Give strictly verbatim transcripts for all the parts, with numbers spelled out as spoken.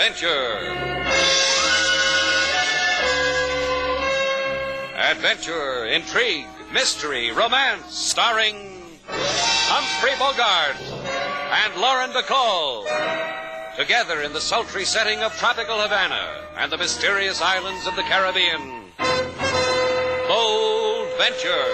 Adventure. Adventure, intrigue, mystery, romance, starring Humphrey Bogart and Lauren Bacall. Together in the sultry setting of tropical Havana and the mysterious islands of the Caribbean. Bold Venture.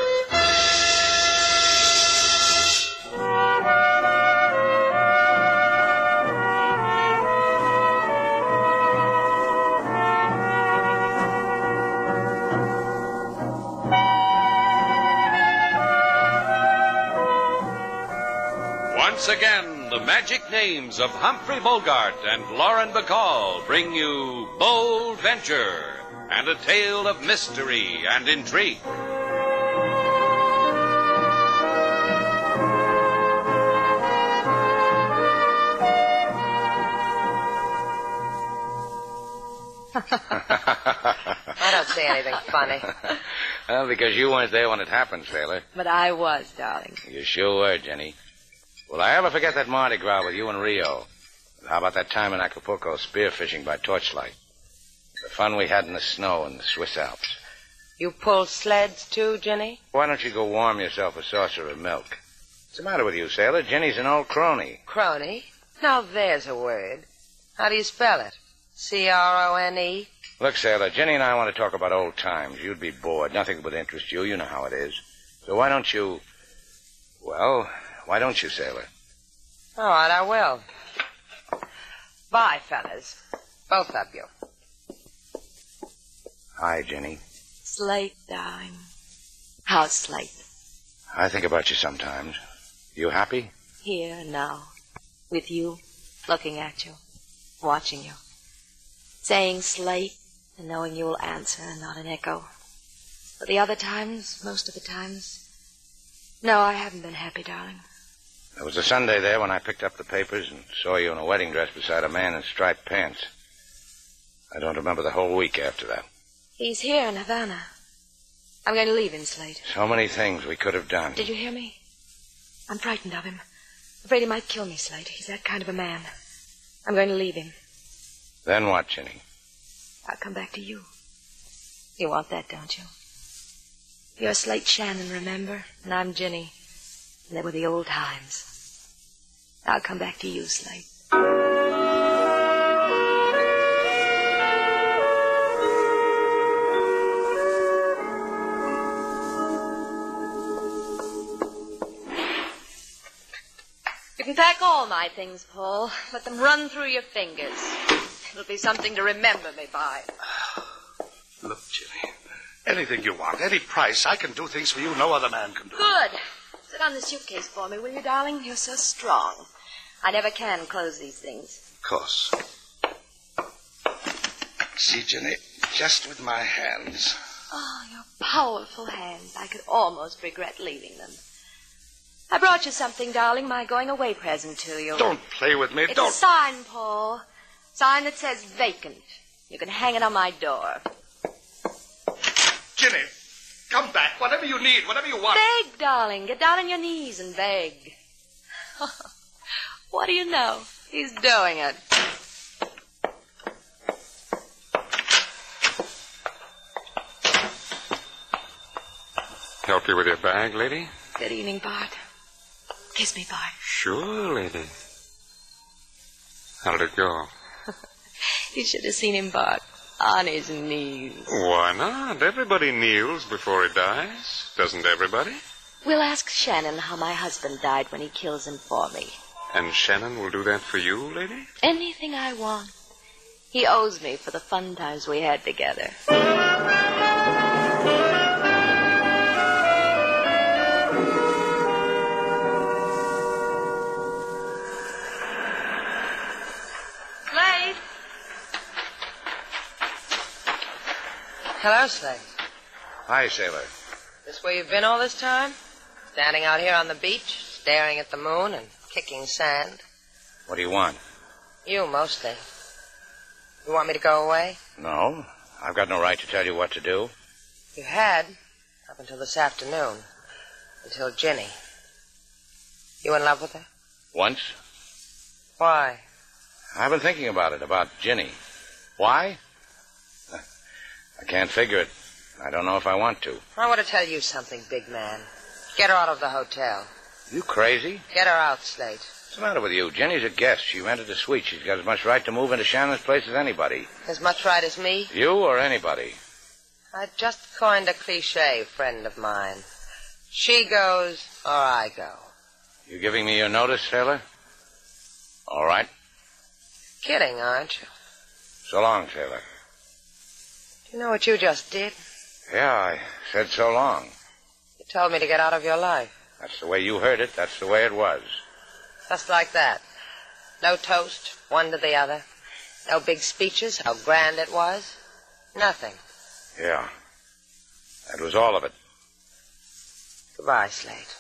Once again, the magic names of Humphrey Bogart and Lauren Bacall bring you Bold Venture and a tale of mystery and intrigue. I don't see anything funny. Well, because you weren't there when it happened, sailor. But I was, darling. You sure were, Jenny. Will I ever forget that Mardi Gras with you and Rio? And how about that time in Acapulco spearfishing by torchlight? The fun we had in the snow in the Swiss Alps. You pull sleds, too, Jenny? Why don't you go warm yourself a saucer of milk? What's the matter with you, sailor? Jenny's an old crony. Crony? Now there's a word. How do you spell it? C R O N E? Look, sailor, Jenny and I want to talk about old times. You'd be bored. Nothing would interest you. You know how it is. So why don't you... Well... Why don't you, sailor? All right, I will. Bye, fellas. Both of you. Hi, Jenny. Slate, darling. How's Slate? I think about you sometimes. You happy? Here and now. With you, looking at you, watching you. Saying Slate and knowing you will answer and not an echo. But the other times, most of the times, no, I haven't been happy, darling. There was a Sunday there when I picked up the papers and saw you in a wedding dress beside a man in striped pants. I don't remember the whole week after that. He's here in Havana. I'm going to leave him, Slate. So many things we could have done. Did you hear me? I'm frightened of him. Afraid he might kill me, Slate. He's that kind of a man. I'm going to leave him. Then what, Jenny? I'll come back to you. You want that, don't you? You're Slate Shannon, remember? And I'm Jenny. And they were the old times. I'll come back to you, Slate. You can pack all my things, Paul. Let them run through your fingers. It'll be something to remember me by. Look, Jenny, anything you want, any price, I can do things for you no other man can do. Good. Sit on the suitcase for me, will you, darling? You're so strong. I never can close these things. Of course. See, Jenny, just with my hands. Oh, your powerful hands. I could almost regret leaving them. I brought you something, darling, my going-away present to you. Don't play with me. It's Don't. a sign, Paul. Sign that says vacant. You can hang it on my door. Jenny, come back. Whatever you need, whatever you want. Beg, darling. Get down on your knees and beg. What do you know? He's doing it. Help you with your bag, lady? Good evening, Bart. Kiss me, Bart. Sure, lady. How'd it go? You should have seen him, Bart. On his knees. Why not? Everybody kneels before he dies. Doesn't everybody? We'll ask Shannon how my husband died when he kills him for me. And Shannon will do that for you, lady? Anything I want. He owes me for the fun times we had together. Slade. Hello, Slade. Hi, sailor. This where you've been all this time? Standing out here on the beach, staring at the moon and kicking sand? What do you want? You, mostly. You want me to go away? No. I've got no right to tell you what to do. You had, up until this afternoon. Until Ginny. You in love with her? Once? Why? I've been thinking about it, about Ginny. Why? I can't figure it. I don't know if I want to. I want to tell you something, big man. Get her out of the hotel. You crazy? Get her out, Slate. What's the matter with you? Jenny's a guest. She rented a suite. She's got as much right to move into Shannon's place as anybody. As much right as me? You or anybody? I just coined a cliche, friend of mine. She goes, or I go. You giving me your notice, sailor? All right. Kidding, aren't you? So long, sailor. Do you know what you just did? Yeah, I said so long. You told me to get out of your life. That's the way you heard it. That's the way it was. Just like that. No toast, one to the other. No big speeches, how grand it was. Nothing. Yeah. That was all of it. Goodbye, Slate.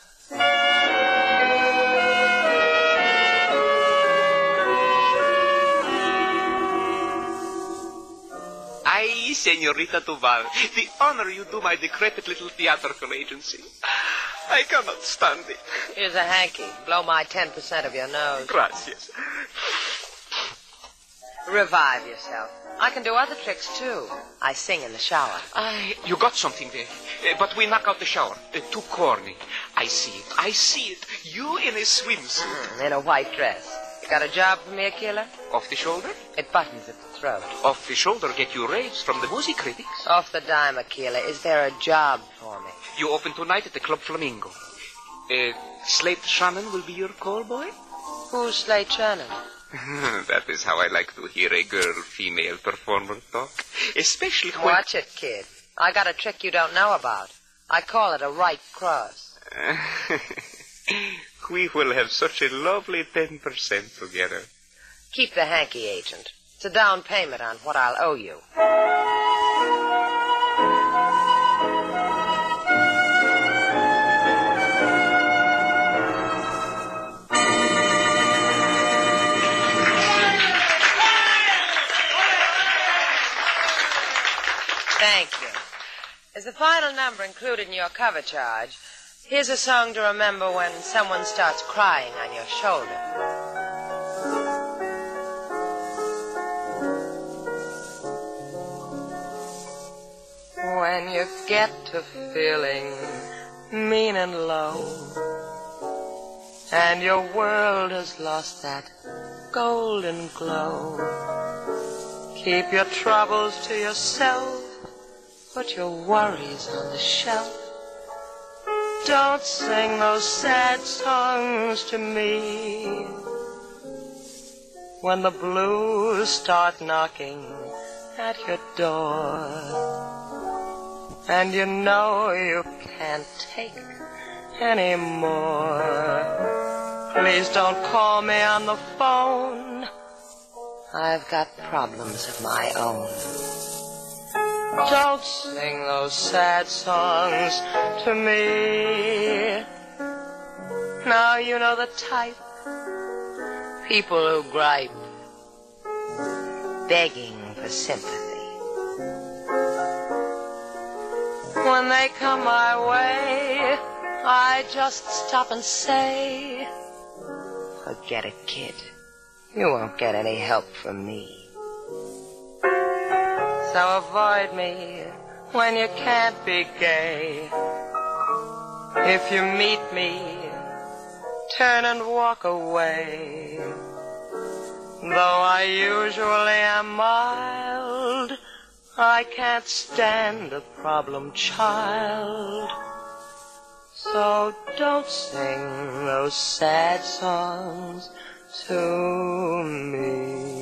Ay, Senorita Duval, the honor you do my decrepit little theatrical agency. I cannot stand it. Here's a hanky. Blow my ten percent of your nose. Gracias. Revive yourself. I can do other tricks, too. I sing in the shower. Ay, you got something there. Uh, but we knock out the shower. Uh, too corny. I see it. I see it. You in a swimsuit. Mm, in a white dress. You got a job for me, Aquila? Off the shoulder? It buttons at the throat. Off the shoulder get you raves from the music critics. Off the dime, Aquila. Is there a job for me? You open tonight at the Club Flamingo. Uh, Slate Shannon will be your call boy? Who's Slate Shannon? That is how I like to hear a girl-female performer talk. Especially when... Watch it, kid. I got a trick you don't know about. I call it a right cross. We will have such a lovely ten percent together. Keep the hanky, agent. It's a down payment on what I'll owe you. Thank you. As the final number included in your cover charge, here's a song to remember when someone starts crying on your shoulder. When you get to feeling mean and low, and your world has lost that golden glow, keep your troubles to yourself. Put your worries on the shelf. Don't sing those sad songs to me. When the blues start knocking at your door, and you know you can't take any more, please don't call me on the phone. I've got problems of my own. Don't sing those sad songs to me. Now you know the type. People who gripe, begging for sympathy. When they come my way, I just stop and say, forget it, kid. You won't get any help from me. So avoid me when you can't be gay. If you meet me, turn and walk away. Though I usually am mild, I can't stand a problem child. So don't sing those sad songs to me.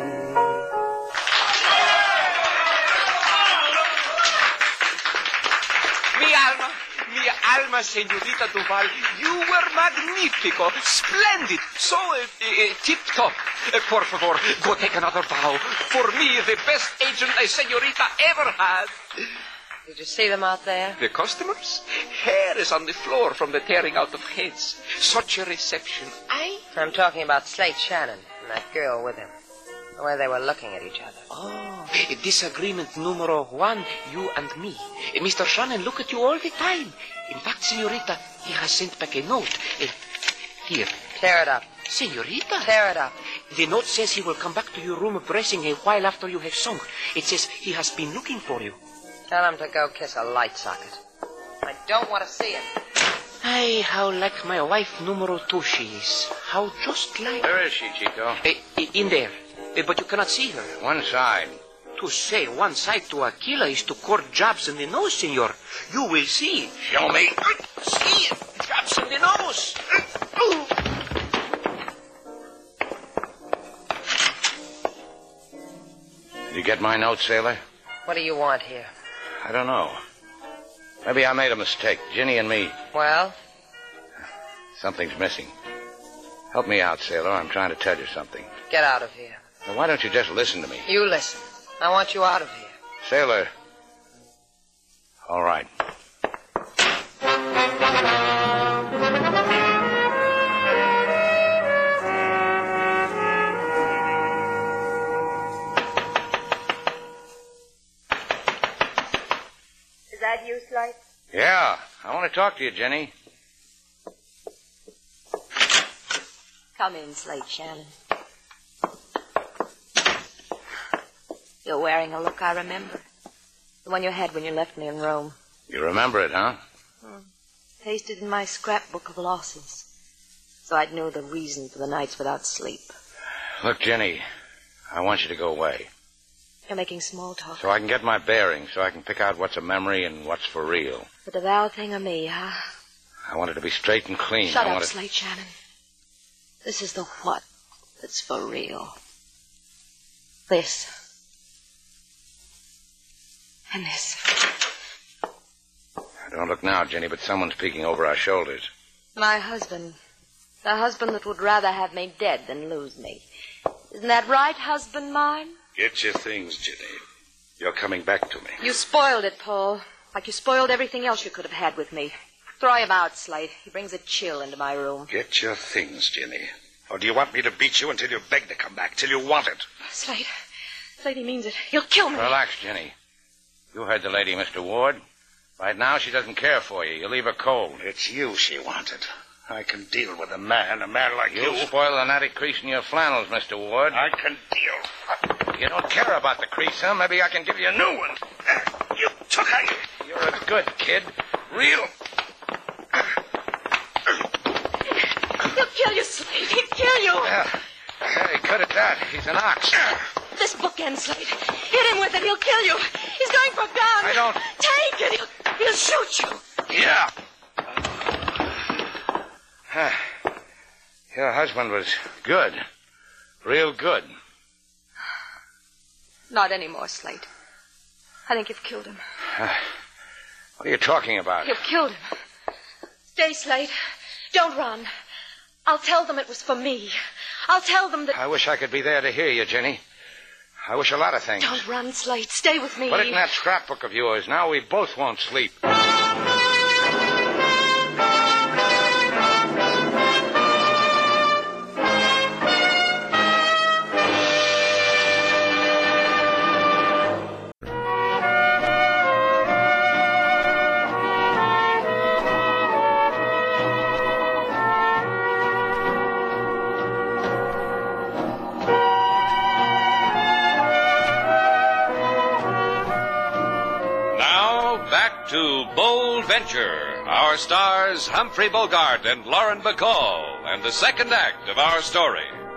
Alma, Senorita Duval, you were magnifico, splendid, so uh, uh, tip-top. Uh, por favor, go take another bow. For me, the best agent a senorita ever had. Did you see them out there? The customers? Hair is on the floor from the tearing out of heads. Such a reception. I... I'm talking about Slate Shannon and that girl with him. The way they were looking at each other. Oh, disagreement numero one, you and me. Mister Shannon look at you all the time. In fact, Senorita, he has sent back a note. Uh, here. Tear it up. Senorita. Tear it up. The note says he will come back to your room dressing a while after you have sung. It says he has been looking for you. Tell him to go kiss a light socket. I don't want to see him. Ay, how like my wife numero two she is. How just like... Where is she, Chico? Uh, in there. Uh, but you cannot see her. One side. To say one side to Aquila is to court jobs in the nose, senor. You will see. Show me. See it. Jobs in the nose. Did you get my note, sailor? What do you want here? I don't know. Maybe I made a mistake. Ginny and me. Well? Something's missing. Help me out, sailor. I'm trying to tell you something. Get out of here. Now, why don't you just listen to me? You listen. I want you out of here. Sailor. All right. Is that you, Slate? Yeah, I want to talk to you, Jenny. Come in, Slate Shannon. You're wearing a look I remember. The one you had when you left me in Rome. You remember it, huh? Hmm. Pasted in my scrapbook of losses. So I'd know the reason for the nights without sleep. Look, Jenny, I want you to go away. You're making small talk. So I can get my bearings, so I can pick out what's a memory and what's for real. The devout thing of me, huh? I want it to be straight and clean. Shut I up, want it... Slate Shannon. This is the what that's for real. This. And this. Don't look now, Jenny, but someone's peeking over our shoulders. My husband. The husband that would rather have me dead than lose me. Isn't that right, husband mine? Get your things, Jenny. You're coming back to me. You spoiled it, Paul. Like you spoiled everything else you could have had with me. Throw him out, Slate. He brings a chill into my room. Get your things, Jenny. Or do you want me to beat you until you beg to come back, till you want it? Slate. Slate, he means it. He'll kill me. Relax, Jenny. You heard the lady, Mister Ward. Right now, she doesn't care for you. You leave her cold. It's you she wanted. I can deal with a man, a man like You'll you. spoil the natty crease in your flannels, Mister Ward. I can deal. You don't care about the crease, huh? Maybe I can give you a new one. You took her. You're a good kid. Real. He'll kill you, Slate. He'll kill you. Yeah. Hey, cut at that. He's an ox. This bookend, Slate. Hit him with it. He'll kill you. He's going for a gun. I don't... Take it. He'll, he'll shoot you. Yeah. Your husband was good. Real good. Not anymore, Slate. I think you've killed him. Uh, what are you talking about? You've killed him. Stay, Slate. Don't run. I'll tell them it was for me. I'll tell them that... I wish I could be there to hear you, Jenny. I wish a lot of things. Don't run, Slate. Stay with me. Put it in that scrapbook of yours. Now we both won't sleep. To Bold Venture, our stars Humphrey Bogart and Lauren Bacall, and the second act of our story.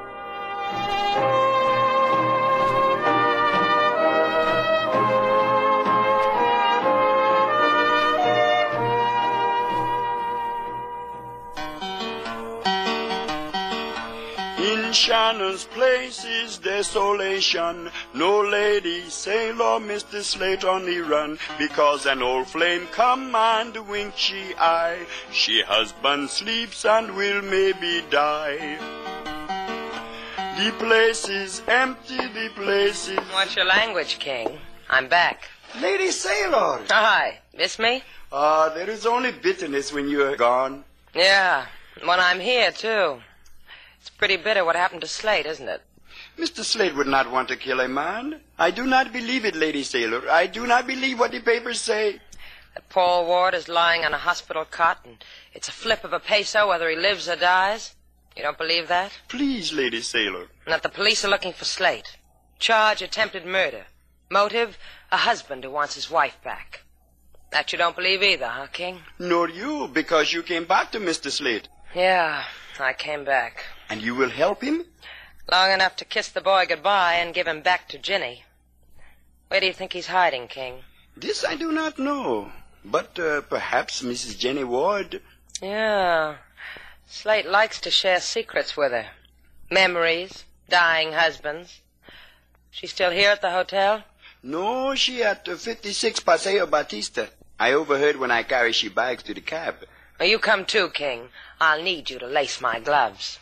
In Shannon's place is desolation. No lady, sailor, Mister Slate on the run, because an old flame come and wink she eye. She husband sleeps and will maybe die. The place is empty, the place is... What's your language, King? I'm back. Lady Sailor! Hi. Miss me? Ah, uh, there is only bitterness when you are gone. Yeah, when I'm here, too. It's pretty bitter what happened to Slate, isn't it? Mister Slate would not want to kill a man. I do not believe it, Lady Sailor. I do not believe what the papers say. That Paul Ward is lying on a hospital cot, and it's a flip of a peso whether he lives or dies. You don't believe that? Please, Lady Sailor. And that the police are looking for Slate. Charge attempted murder. Motive, a husband who wants his wife back. That you don't believe either, huh, King? Nor you, because you came back to Mister Slate. Yeah, I came back. And you will help him? Long enough to kiss the boy goodbye and give him back to Ginny. Where do you think he's hiding, King? This I do not know. But uh, perhaps Missus Jenny Ward... Yeah. Slate likes to share secrets with her. Memories, dying husbands. She's still here at the hotel? No, she at uh, fifty-six Paseo Batista. I overheard when I carried she bags to the cab. Well, you come too, King. I'll need you to lace my gloves.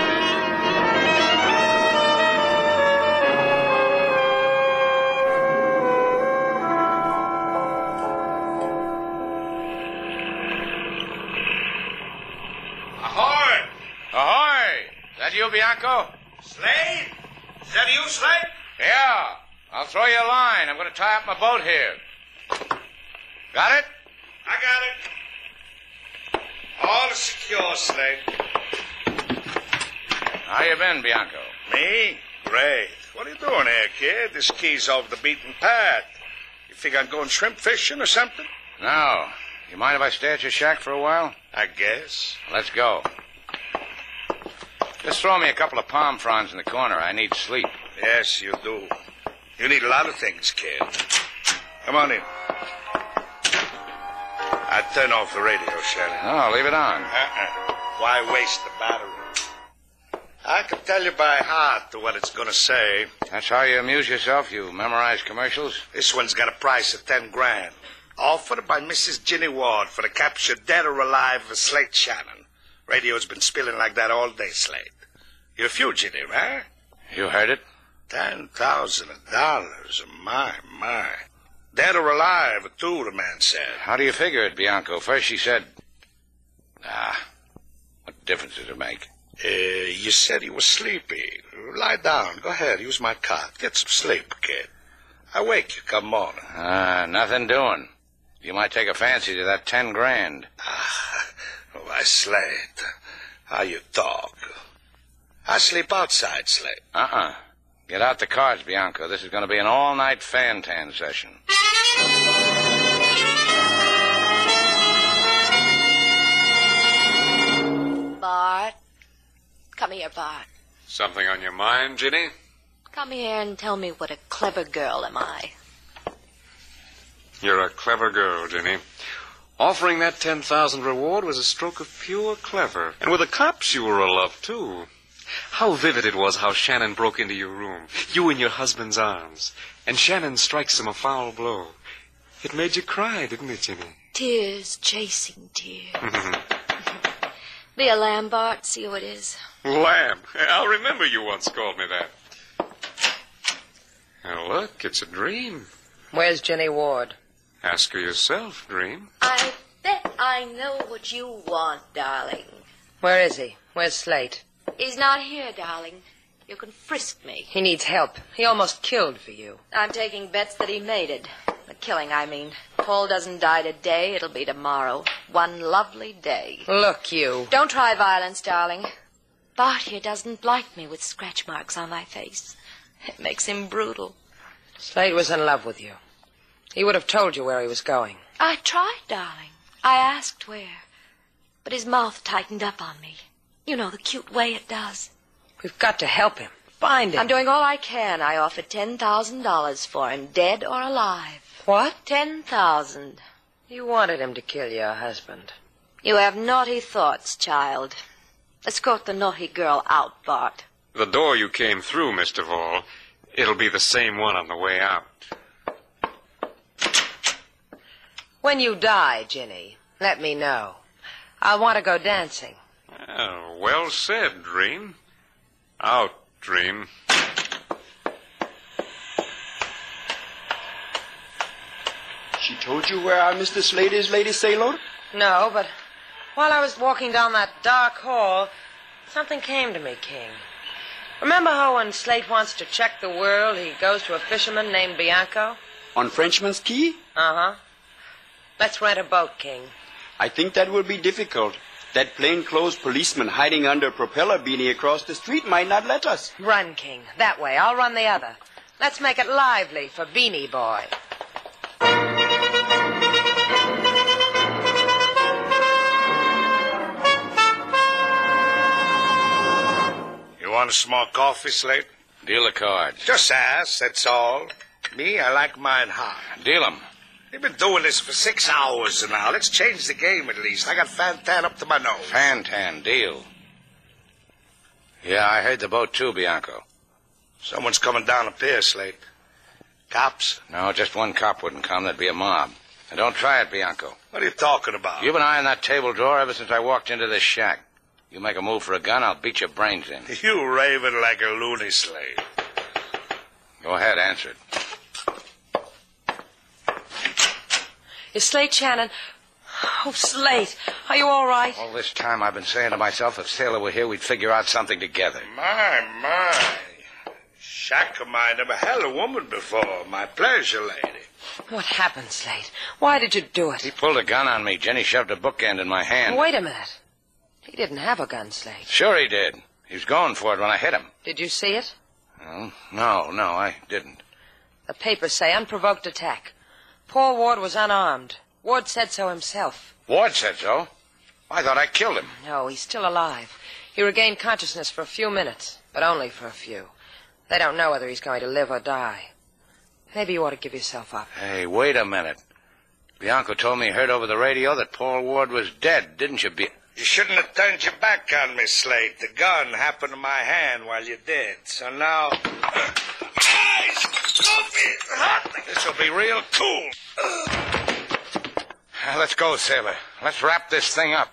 Ahoy! Ahoy! Is that you, Bianco? Slade? Is that you, Slade? Yeah. I'll throw you a line. I'm going to tie up my boat here. Got it? I got it. All secure, Slade. How you been, Bianco? Me? Great. What are you doing here, kid? This key's off the beaten path. You think I'm going shrimp fishing or something? No. You mind if I stay at your shack for a while? I guess. Let's go. Just throw me a couple of palm fronds in the corner. I need sleep. Yes, you do. You need a lot of things, kid. Come on in. I turn off the radio, Shelley. No, leave it on. Uh-uh. Why waste the battery? I can tell you by heart to what it's going to say. That's how you amuse yourself? You memorize commercials? This one's got a price of ten grand. Offered by Missus Ginny Ward for the capture, dead or alive, of Slate Shannon. Radio's been spilling like that all day, Slate. You're a fugitive, huh? You heard it? Ten thousand dollars. My, my. Dead or alive, too, the man said. How do you figure it, Bianco? First she said... Ah, what difference does it make? Uh, you said he was sleepy. Lie down. Go ahead. Use my cot. Get some sleep, kid. I wake you come morning. Ah, nothing doing. You might take a fancy to that ten grand. Ah, why, Slade, how you talk. I sleep outside, Slade. Uh-uh. Get out the cards, Bianco. This is going to be an all-night fan-tan session. Bart. Come here, Bart. Something on your mind, Ginny? Come here and tell me what a clever girl am I. You're a clever girl, Ginny. Offering that ten thousand reward was a stroke of pure clever. And with the cops, you were a love, too. How vivid it was how Shannon broke into your room, you in your husband's arms, and Shannon strikes him a foul blow. It made you cry, didn't it, Ginny? Tears chasing tears. Be a lamb, Bart. See who it is. Lamb. I'll remember you once called me that. Now, look, it's a dream. Where's Ginny Ward? Ask her yourself, Dream. I bet I know what you want, darling. Where is he? Where's Slate? He's not here, darling. You can frisk me. He needs help. He almost killed for you. I'm taking bets that he made it. The killing, I mean. Paul doesn't die today. It'll be tomorrow. One lovely day. Look, you. Don't try violence, darling. Bart here doesn't like me with scratch marks on my face. It makes him brutal. Slade was in love with you. He would have told you where he was going. I tried, darling. I asked where. But his mouth tightened up on me. You know, the cute way it does. We've got to help him. Find him. I'm doing all I can. I offered ten thousand dollars for him, dead or alive. What? Ten thousand. You wanted him to kill your husband. You have naughty thoughts, child. Escort the naughty girl out, Bart. The door you came through, Mister Vall, it'll be the same one on the way out. When you die, Ginny, let me know. I want to go dancing. Oh, well said, Dream. Out, Dream. She told you where our Mister Slade is, Lady Sailor? No, but while I was walking down that dark hall, something came to me, King. Remember how when Slate wants to check the world, he goes to a fisherman named Bianco? On Frenchman's Key? Uh-huh. Let's rent a boat, King. I think that will be difficult. That plainclothes policeman hiding under a propeller beanie across the street might not let us. Run, King. That way. I'll run the other. Let's make it lively for Beanie Boy. You want a small coffee, Slate? Deal the cards. Just ask, that's all. Me, I like mine hot. Deal 'em. We've been doing this for six hours now. Let's change the game at least. I got Fantan up to my nose. Fantan, deal. Yeah, I heard the boat too, Bianco. Someone's coming down the pier, Slate. Cops? No, just one cop wouldn't come. There'd be a mob. And don't try it, Bianco. What are you talking about? You've been eyeing that table drawer ever since I walked into this shack. You make a move for a gun, I'll beat your brains in. You raving like a loony, Slate. Go ahead, answer it. Is Slate Shannon? Oh, Slate, are you all right? All this time I've been saying to myself, if Sailor were here, we'd figure out something together. My, my. Shack of mine never had a woman before. My pleasure, lady. What happened, Slate? Why did you do it? He pulled a gun on me. Jenny shoved a bookend in my hand. Wait a minute. He didn't have a gun, Slate. Sure he did. He was going for it when I hit him. Did you see it? Oh, no, no, I didn't. The papers say unprovoked attack. Paul Ward was unarmed. Ward said so himself. Ward said so? I thought I killed him. No, he's still alive. He regained consciousness for a few minutes, but only for a few. They don't know whether he's going to live or die. Maybe you ought to give yourself up. Hey, wait a minute. Bianco told me he heard over the radio that Paul Ward was dead, didn't you, Bi... You shouldn't have turned your back on me, Slate. The gun happened in my hand while you did. So now... This'll be real cool. Now, let's go, Sailor. Let's wrap this thing up.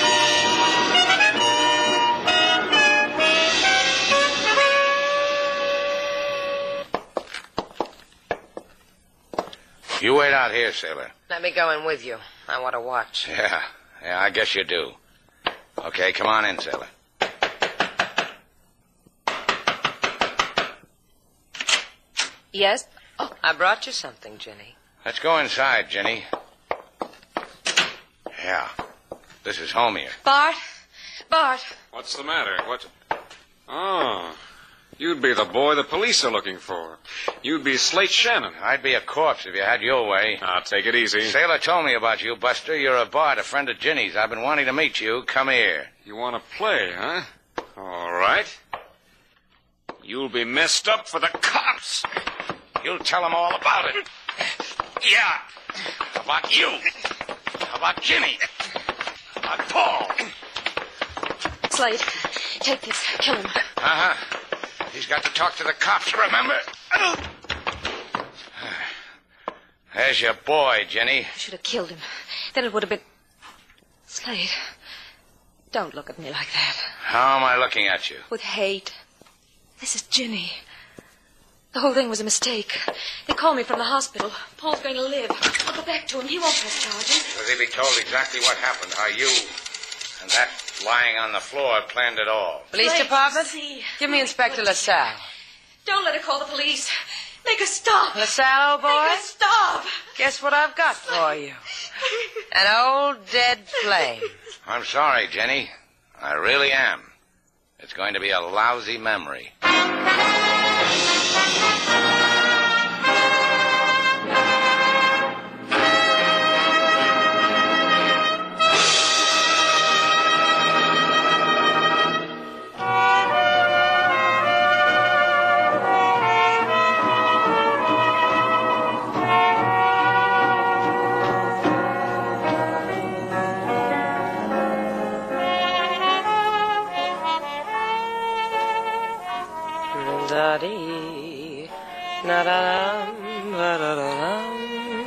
You wait out here, Sailor. Let me go in with you. I want to watch. Yeah, yeah, I guess you do. Okay, come on in, Sailor. Yes? Oh, I brought you something, Jenny. Let's go inside, Jenny. Yeah, this is home here. Bart? Bart. What's the matter? What? Oh, you'd be the boy the police are looking for. You'd be Slate Shannon. I'd be a corpse if you had your way. Now, take it easy. Sailor told me about you, Buster. You're a Bart, a friend of Ginny's. I've been wanting to meet you. Come here. You want to play, huh? All right. You'll be messed up for the cops. You'll tell them all about it. Yeah. About you. About Ginny. About Paul. Slate, take this. Kill him. Uh-huh. He's got to talk to the cops, remember? There's your boy, Jenny. I should have killed him. Then it would have been... Slate, don't look at me like that. How am I looking at you? With hate. This is Ginny. The whole thing was a mistake. They called me from the hospital. Paul's going to live. I'll go back to him. He won't press charges. Because he'll be told exactly what happened, how you and that lying on the floor planned it all. Police Slate, department? see. Give me Inspector LaSalle. Don't let her call the police. Make her stop. LaSalle, old boy? Make her stop. Guess what I've got for you? An old dead flame. I'm sorry, Jenny. I really am. It's going to be a lousy memory. Da-dee, na-da-dum, ba-da-da-dum.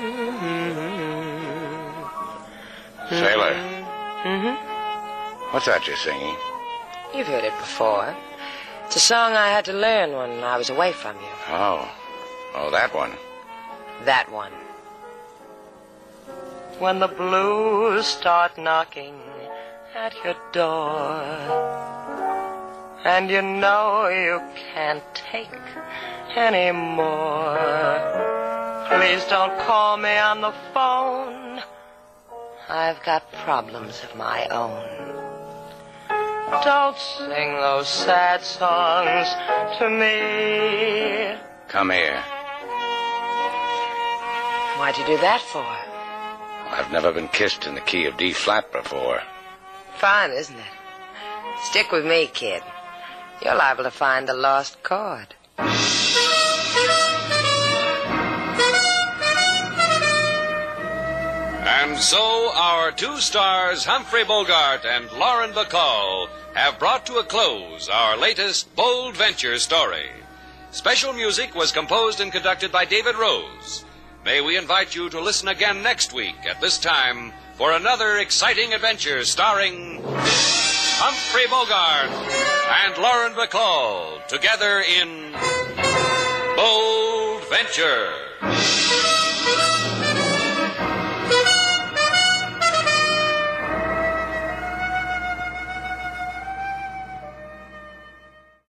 Sailor. Mm-hmm. What's that you're singing? You've heard it before. It's a song I had to learn when I was away from you. Oh. Oh, that one. That one. When the blues start knocking at your door, and you know you can't take any more, please don't call me on the phone. I've got problems of my own. Don't sing those sad songs to me. Come here. Why'd you do that for? I've never been kissed in the key of D flat before. Fine, isn't it? Stick with me, kid. You're liable to find the lost chord. And so our two stars, Humphrey Bogart and Lauren Bacall, have brought to a close our latest bold venture story. Special music was composed and conducted by David Rose. May we invite you to listen again next week at this time for another exciting adventure starring Humphrey Bogart and Lauren Bacall together in Bold Venture.